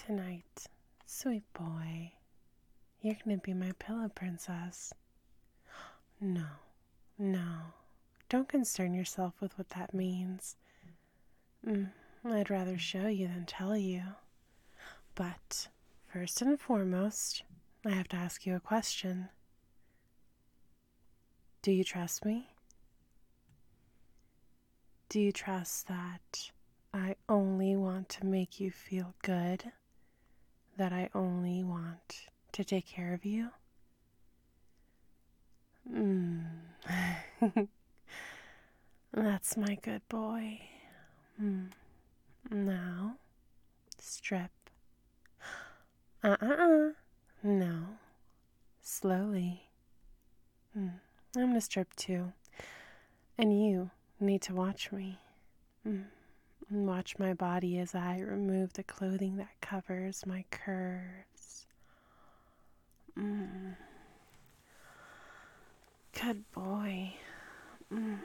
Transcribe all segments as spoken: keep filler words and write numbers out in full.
Tonight, sweet boy, you're gonna be my pillow princess. No, no, don't concern yourself with what that means. Mm, I'd rather show you than tell you. But first and foremost, I have to ask you a question. Do you trust me? Do you trust that I only want to make you feel good? That I only want to take care of you? Mm. That's my good boy. Mm. Now, strip. Uh-uh-uh. No. Slowly. Mm. I'm gonna strip too. And you need to watch me. Mm. And watch my body as I remove the clothing that covers my curves. Mm. Good boy. Mm.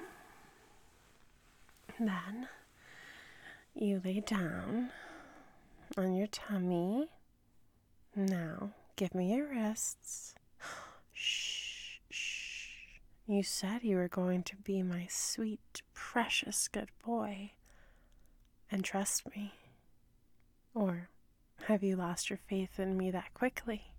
Then you lay down on your tummy. Now give me your wrists. Shh, shh. You said you were going to be my sweet, precious good boy and trust me. Or have you lost your faith in me that quickly?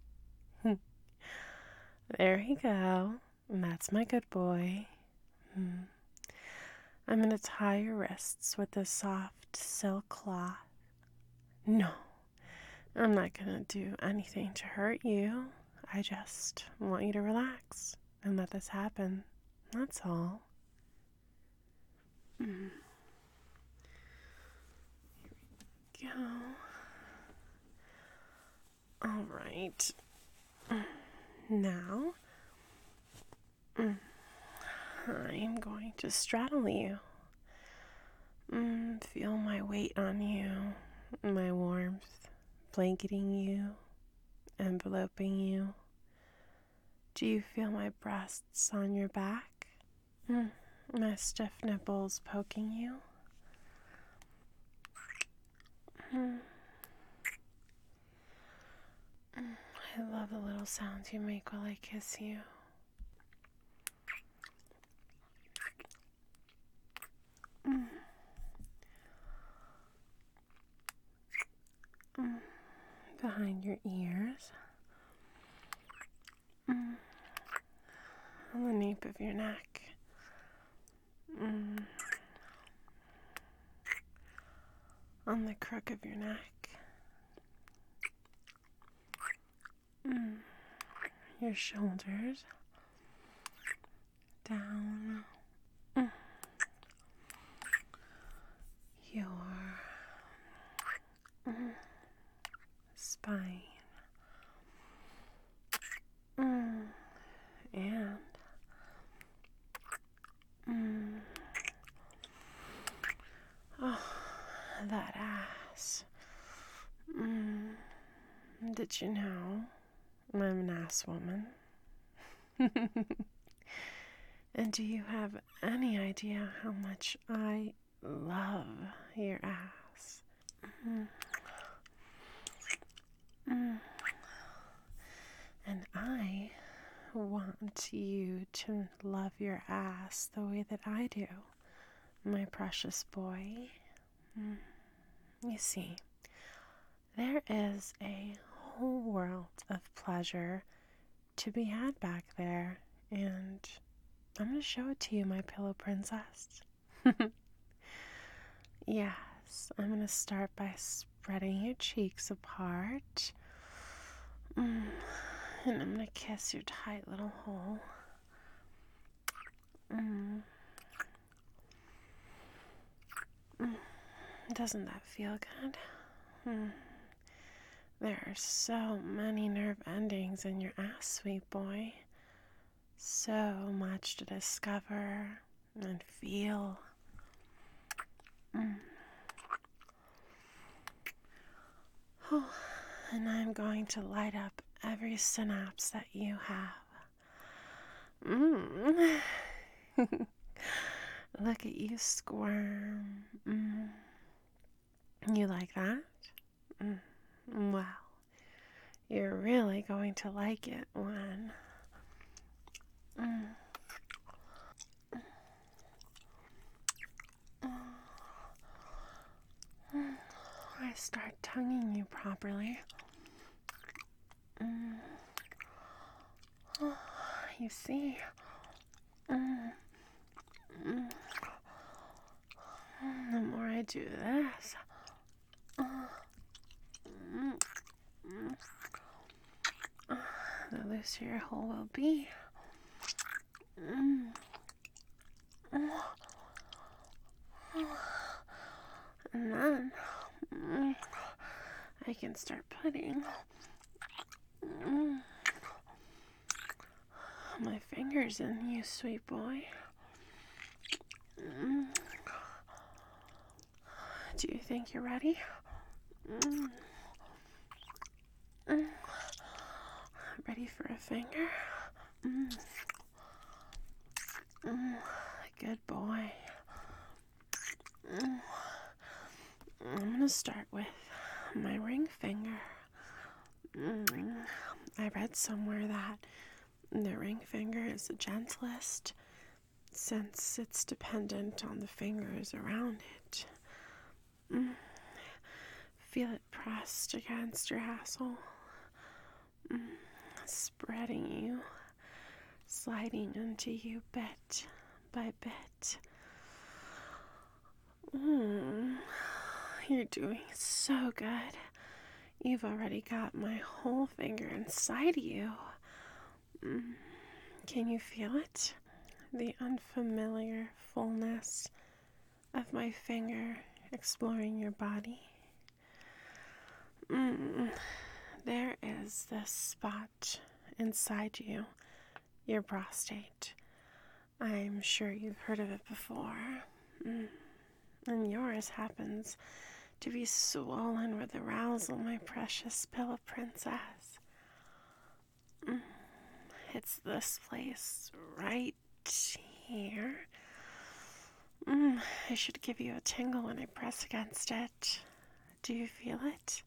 There we go. That's my good boy. Hmm. I'm going to tie your wrists with this soft silk cloth. No, I'm not going to do anything to hurt you. I just want you to relax and let this happen. That's all. Mm. Here we go. All right. Now, I'm going to straddle you. Mm, feel my weight on you, my warmth, blanketing you, enveloping you. Do you feel my breasts on your back? Mm, my stiff nipples poking you? Mm. I love the little sounds you make while I kiss you. Mm. Mm. Behind your ears. Mm. On the nape of your neck. Mm. On the crook of your neck. Mm. Your shoulders. Down. Mm. Your mm. spine. Mm. And mm. Oh, that ass. Mm. Did you know I'm an ass woman? And do you have any idea how much I love your ass? Mm. Mm. And I want you to love your ass the way that I do, my precious boy. Mm. You see, there is a whole world of pleasure to be had back there, and I'm going to show it to you, my pillow princess. Yes, I'm going to start by spreading your cheeks apart. Mm. And I'm going to kiss your tight little hole. Mm. Mm. Doesn't that feel good? Mm. There are so many nerve endings in your ass, sweet boy. So much to discover and feel. Mm. Oh, and I'm going to light up every synapse that you have. Mm. Look at you squirm. Mm. You like that? Mm. Well, you're really going to like it when mm, I start tonguing you properly. Mm. You see, mm, mm, the more I do this, uh, mm, mm, uh, the looser your hole will be. Mm, mm, and then mm, I can start putting mm, my fingers in you, sweet boy. Mm. Do you think you're ready? Mm. Mm. Ready for a finger? Mm. Mm. Good boy. Mm. I'm gonna start with my ring finger. Mm. I read somewhere that the ring finger is the gentlest since it's dependent on the fingers around it. Mm. Feel it pressed against your asshole, mm. spreading you, sliding into you bit by bit. Mm. You're doing so good. You've already got my whole finger inside you. Mm. Can you feel it? The unfamiliar fullness of my finger exploring your body. Mm. There is this spot inside you, your prostate. I'm sure you've heard of it before. Mm. And yours happens to be swollen with arousal, my precious pillow princess. Mm. It's this place right here. Mm. I should give you a tingle when I press against it. Do you feel it?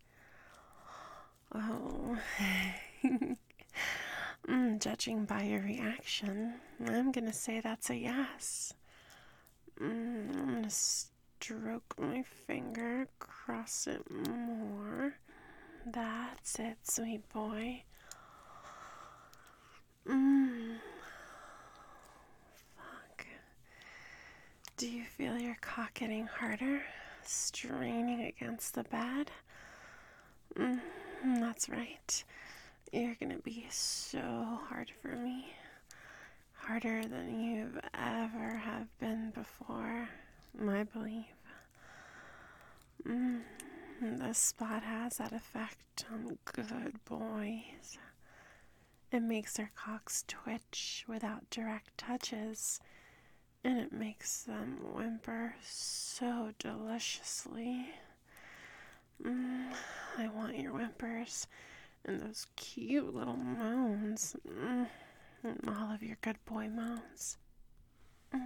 Oh. mm, judging by your reaction, I'm gonna say that's a yes. Mm, I'm gonna stroke my finger, cross it more. That's it, sweet boy. Mm. Fuck. Do you feel your cock getting harder? Straining against the bed? Mm, that's right. You're gonna be so hard for me. Harder than you've ever have been before, I believe. Mm, this spot has that effect on good boys. It makes their cocks twitch without direct touches, and it makes them whimper so deliciously. Mm, I want your whimpers and those cute little moans. Mm, and all of your good boy moans. Mm.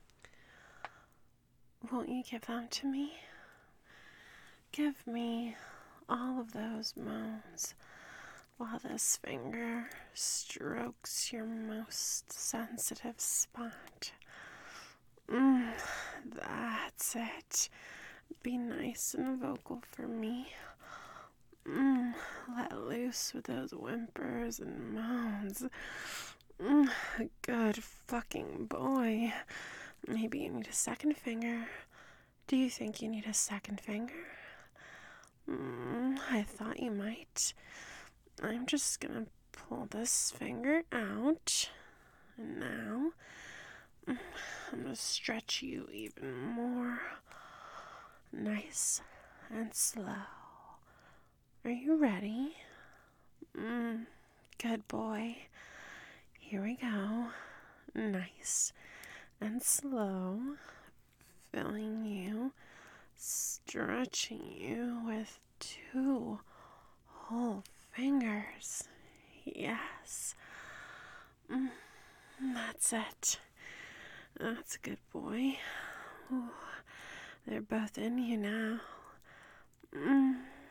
Won't you give them to me? Give me all of those moans while this finger strokes your most sensitive spot. Mm, that's it. Be nice and vocal for me. Mm, let loose with those whimpers and moans. Mm, good fucking boy. Maybe you need a second finger. Do you think you need a second finger? Mm, I thought you might. I'm just gonna pull this finger out. And now, mm, I'm gonna stretch you even more. Nice and slow. Are you ready? Mm, good boy. Here we go. Nice and slow. Filling you, stretching you with two whole fingers. Yes. Mm, that's it. That's a good boy. Ooh, they're both in you now. Mm,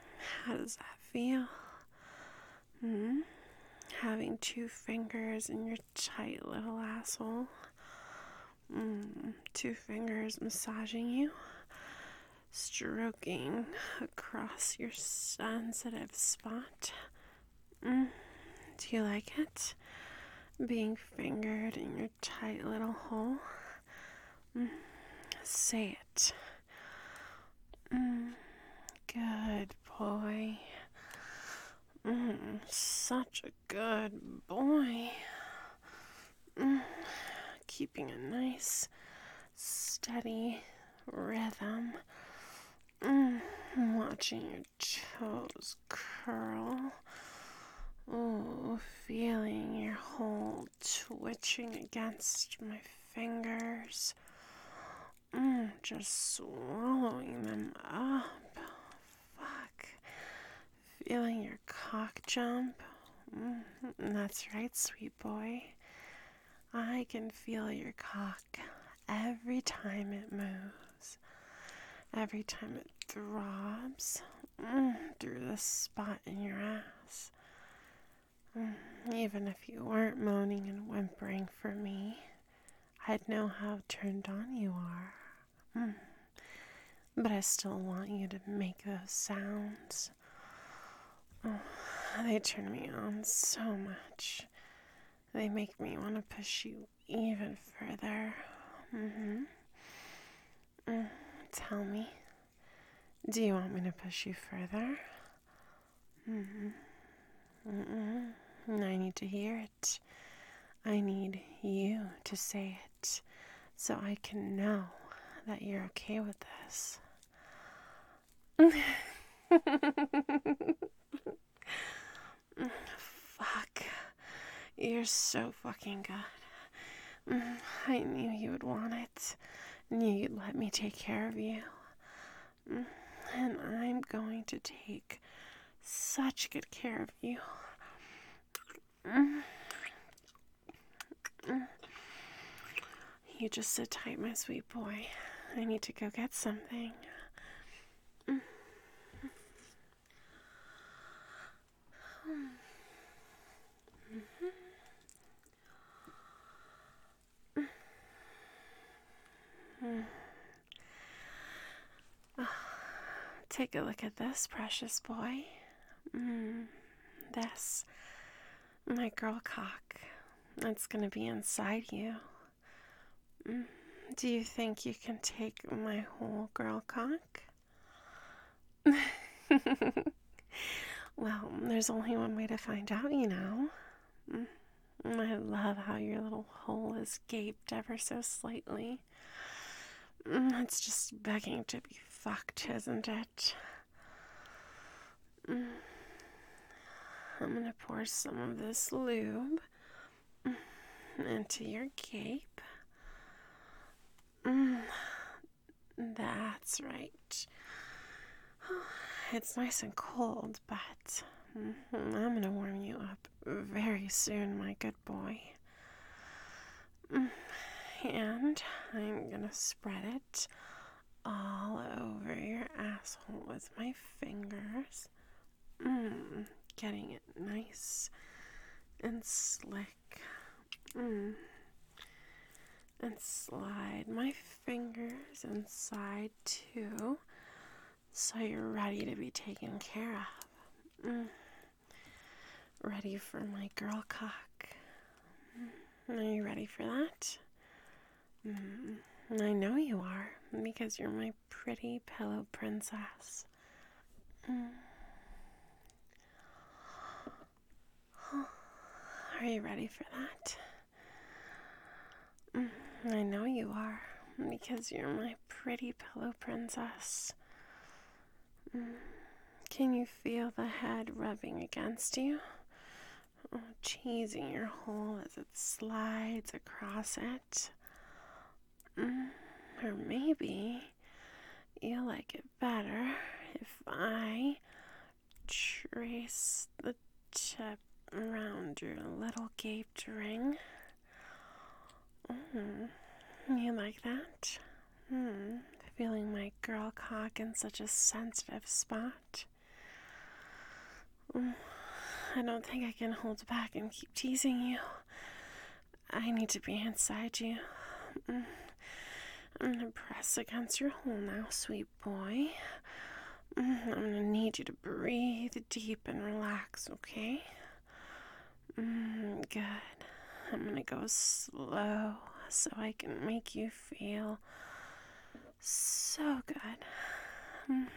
How does that feel? Hmm? Having two fingers in your tight little asshole. Mm, two fingers massaging you, stroking across your sensitive spot. Mm, do you like it? Being fingered in your tight little hole? Mm, say it. Mm, good boy. Mm, such a good boy. Mm, keeping a nice, steady rhythm. Mm, watching your toes curl. Oh, feeling your whole twitching against my fingers. Mm, just swallowing them up. Fuck. Feeling your cock jump. Mm, that's right, sweet boy. I can feel your cock every time it moves. Every time it throbs mm, through the spot in your ass. Mm, even if you weren't moaning and whimpering for me, I'd know how turned on you are. Mm. But I still want you to make those sounds. Oh, they turn me on so much. They make me want to push you even further. Mm-hmm. Mm, tell me, do you want me to push you further? Mm-hmm. Mm-mm. I need to hear it. I need you to say it so I can know that you're okay with this. Fuck. You're so fucking good. I knew you would want it. Knew you'd let me take care of you. And I'm going to take such good care of you. You just sit tight, my sweet boy. I need to go get something. Take a look at this, precious boy. Mm, this, my girl cock. It's gonna be inside you. Mm, do you think you can take my whole girl cock? Well, there's only one way to find out, you know. Mm, I love how your little hole is gaped ever so slightly. Mm, it's just begging to be fucked, isn't it? Mm. I'm gonna pour some of this lube into your gape. Mm. That's right. It's nice and cold, but I'm gonna warm you up very soon, my good boy. And I'm gonna spread it all over your asshole with my fingers. Mm, getting it nice and slick. Mm. And slide my fingers inside too, so you're ready to be taken care of. Mm. Ready for my girl cock. Are you ready for that? Mm. I know you are, because you're my pretty pillow princess. Mm. Are you ready for that? Mm. I know you are, because you're my pretty pillow princess. Mm. Can you feel the head rubbing against you? Oh, cheesing your hole as it slides across it. Mm. Or maybe you'll like it better if I trace the tip around your little gaped ring. Mm. You like that? Hmm. Feeling my girl cock in such a sensitive spot. I don't think I can hold back and keep teasing you. I need to be inside you. I'm gonna press against your hole now, sweet boy. I'm gonna need you to breathe deep and relax, okay? Mm, good. I'm gonna go slow so I can make you feel so good. Mm.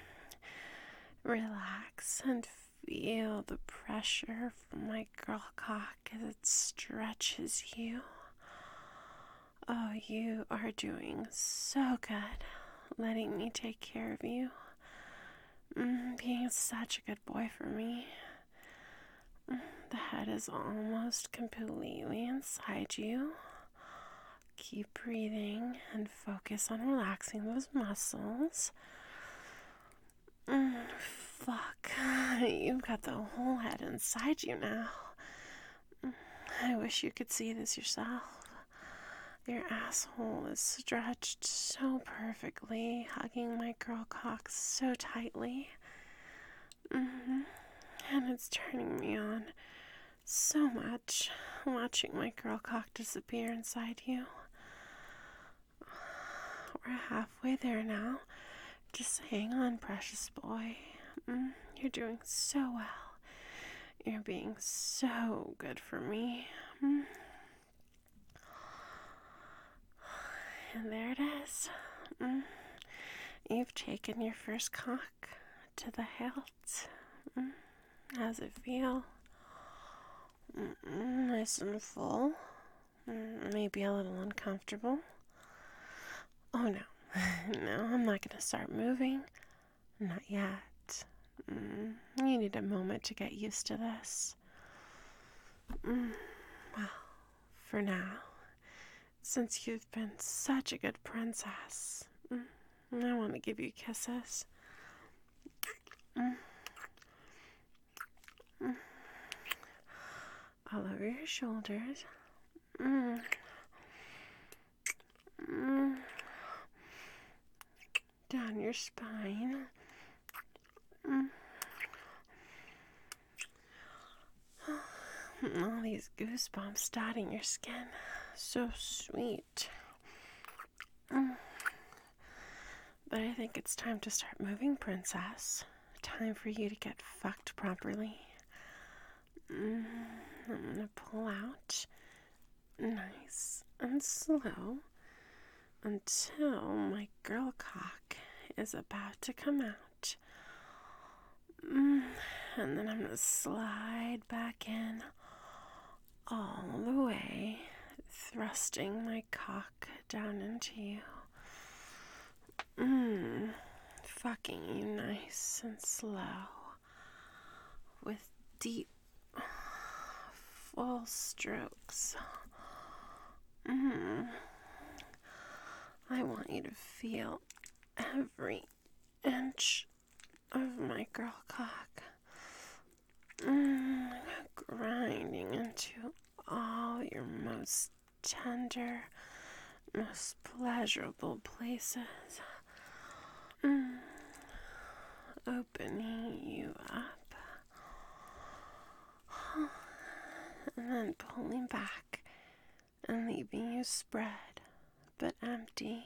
Relax and feel the pressure from my girl cock as it stretches you. Oh, you are doing so good, letting me take care of you. Mm, being such a good boy for me. Mm, the head is almost completely inside you. Keep breathing and focus on relaxing those muscles. Mm, fuck, you've got the whole head inside you now. Mm, I wish you could see this yourself. Your asshole is stretched so perfectly, hugging my girl cock so tightly. Mm-hmm. And it's turning me on so much, watching my girl cock disappear inside you. We're halfway there now. Just hang on, precious boy. Mm, you're doing so well. You're being so good for me. Mm. And there it is. Mm. You've taken your first cock to the hilt. Mm. How's it feel? Mm-mm, nice and full. Mm, maybe a little uncomfortable. Oh no, no, I'm not going to start moving. Not yet. Mm, you need a moment to get used to this. Mm, well, for now, since you've been such a good princess, mm, I want to give you kisses. Mm, mm, all over your shoulders. Mm, mm, down your spine. Mm. All these goosebumps dotting your skin. So sweet. Mm. But I think it's time to start moving, princess. Time for you to get fucked properly. Mm. I'm gonna pull out nice and slow until my girl cock is about to come out. Mm. And then I'm gonna slide back in all the way, thrusting my cock down into you. Mmm, fucking you nice and slow, with deep, full strokes. Mmm, I want you to feel every inch of my girl cock. Mmm, grinding into all your most tender, most pleasurable places. Mm. Opening you up. And then pulling back and leaving you spread, but empty.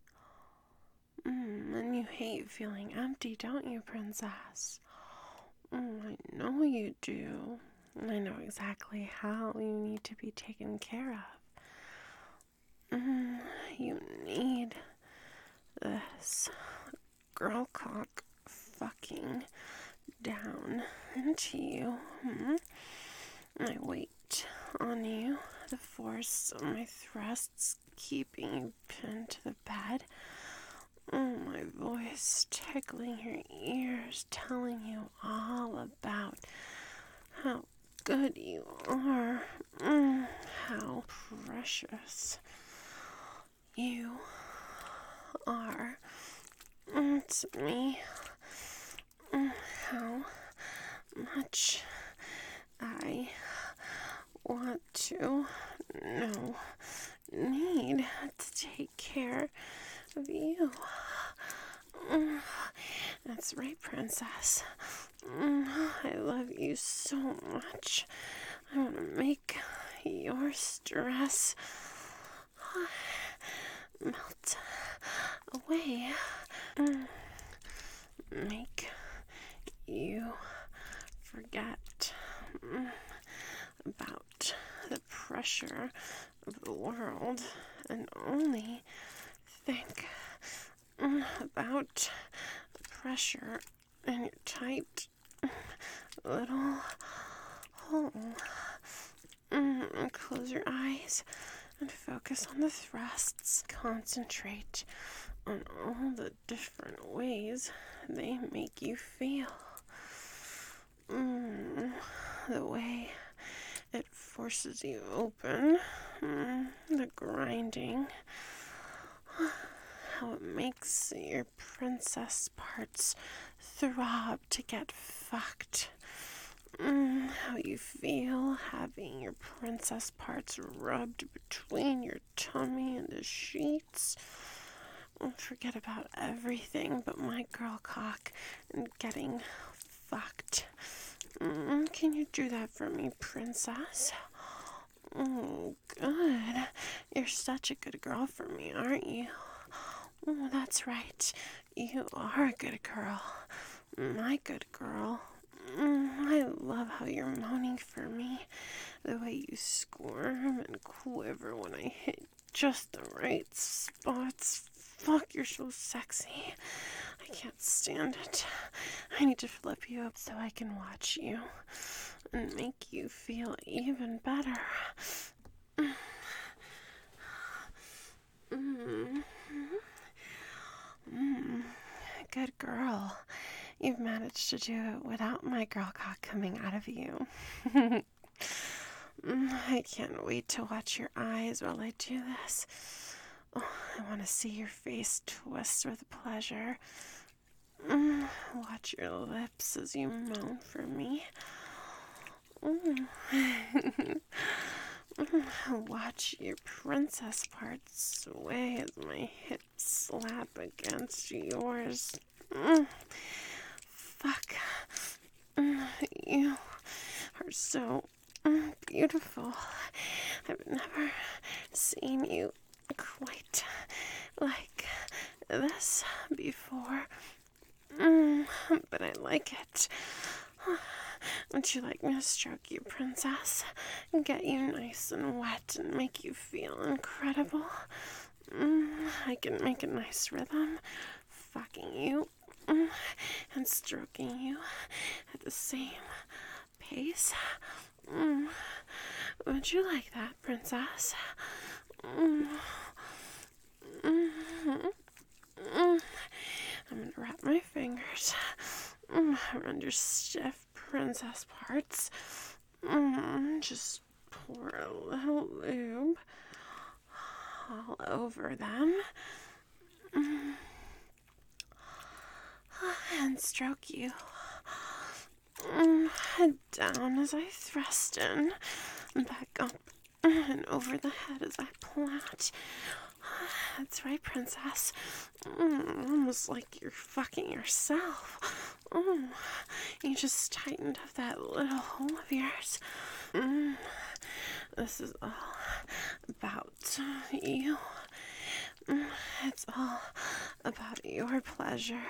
Mm. And you hate feeling empty, don't you, princess? Mm, I know you do. I know exactly how you need to be taken care of. Mm, you need this girl cock fucking down into you. Hmm? I wait on you, the force of my thrusts keeping you pinned to the bed. Oh, my voice tickling your ears, telling you all about how good you are, mm, how precious you are mm, to me, mm, how much I want to, no, need to take care of you. Mm, that's right, princess. Mm, I love you so much. I want to make your stress melt away. Mm, make you forget mm, about the pressure of the world and only think mm, about the pressure in your tight little hole. Mm, close your eyes and focus on the thrusts. Concentrate on all the different ways they make you feel. Mm, the way it forces you open, mm, the grinding, how it makes your princess parts throb to get fucked. Mm, how you feel having your princess parts rubbed between your tummy and the sheets. Forget about everything but my girl cock and getting fucked. Mm, can you do that for me, princess? Oh, good. You're such a good girl for me, aren't you? Oh, that's right. You are a good girl. My good girl. Mm, I love how you're moaning for me. The way you squirm and quiver when I hit just the right spots. Fuck, you're so sexy. I can't stand it. I need to flip you up so I can watch you and make you feel even better. Mm. Mm. Good girl. You've managed to do it without my girl cock coming out of you. I can't wait to watch your eyes while I do this. Oh, I want to see your face twist with pleasure. Mm, watch your lips as you moan for me. Mm. Watch your princess parts sway as my hips slap against yours. Mm. Fuck. Mm. You are so mm, beautiful. I've never seen you quite like this before. Mm, but I like it. Would you like me to stroke you, princess? And get you nice and wet and make you feel incredible? Mm, I can make a nice rhythm, fucking you mm, and stroking you at the same pace. Mm, would you like that, princess? Mm, mm, mm. I'm gonna wrap my fingers mm, around your stiff princess parts. Mm, just pour a little lube all over them. Mm, and stroke you. Mm, head down as I thrust in, back up and over the head as I plant. That's right, princess. Mm, almost like you're fucking yourself. Mm, you just tightened up that little hole of yours. Mm, this is all about you. Mm, it's all about your pleasure.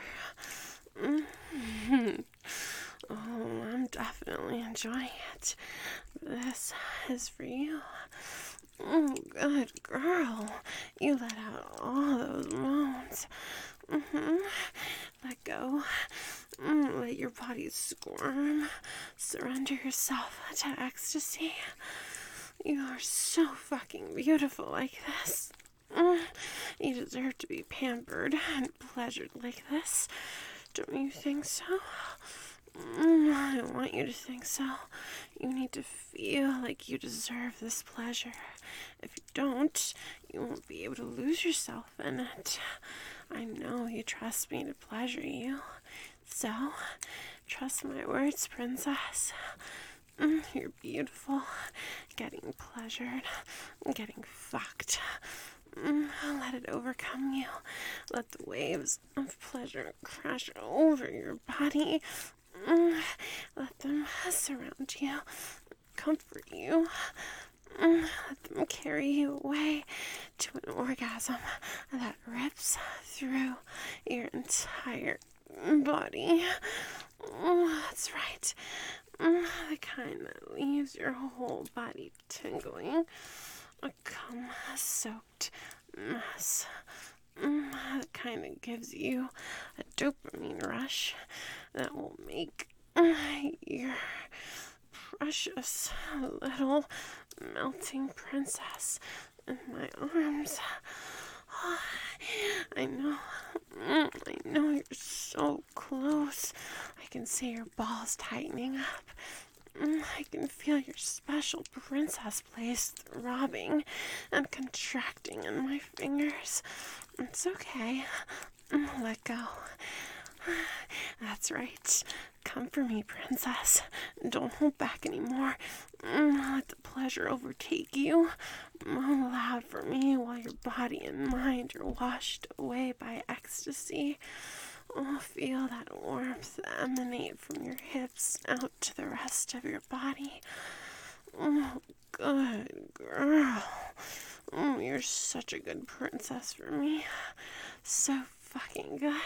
Mm. Oh, I'm definitely enjoying it. This is for you. Oh, good girl. You let out all those moans. Mm-hmm. Let go. Mm, let your body squirm. Surrender yourself to ecstasy. You are so fucking beautiful like this. Mm, you deserve to be pampered and pleasured like this. Don't you think so? Mm, I want you to think so. You need to feel like you deserve this pleasure. If you don't, you won't be able to lose yourself in it. I know you trust me to pleasure you. So, trust my words, princess. Mm, you're beautiful. Getting pleasured. Getting fucked. Mm, let it overcome you. Let the waves of pleasure crash over your body. Mm, let them surround you, comfort you. Mm, let them carry you away to an orgasm that rips through your entire body. Mm, that's right. Mm, the kind that leaves your whole body tingling. A cum-soaked mess. Mm, that kind of gives you a dopamine rush that will make mm, your precious little melting princess in my arms. Oh, I know. Mm, I know you're so close. I can see your balls tightening up. Mm, I can feel your special princess place throbbing and contracting in my fingers. It's okay. Mm, let go. That's right. Come for me, princess. Don't hold back anymore. Mm, let the pleasure overtake you. Moan loud for me while your body and mind are washed away by ecstasy. Oh, feel that warmth emanate from your hips out to the rest of your body. Oh, good girl. Oh, you're such a good princess for me. So fucking good.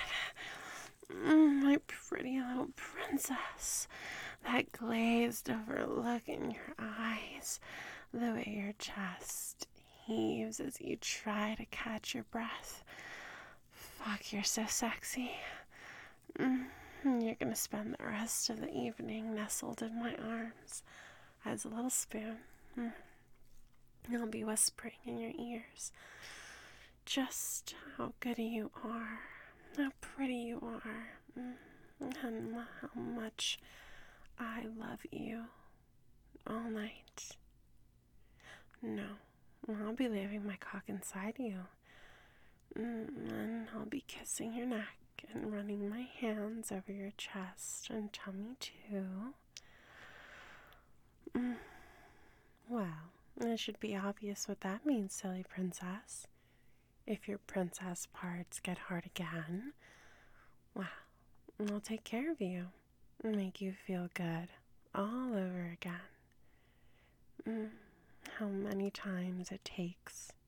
Mm, my pretty little princess. That glazed over look in your eyes. The way your chest heaves as you try to catch your breath. Fuck, you're so sexy. Mm, you're gonna spend the rest of the evening nestled in my arms as a little spoon. Mm. I'll be whispering in your ears just how good you are, how pretty you are, mm, and how much I love you all night. No, I'll be leaving my cock inside you, mm, and I'll be kissing your neck and running my hands over your chest and tummy too. Mm. Well, it should be obvious what that means, silly princess. If your princess parts get hard again, well, I'll take care of you and make you feel good all over again. Mm, how many times it takes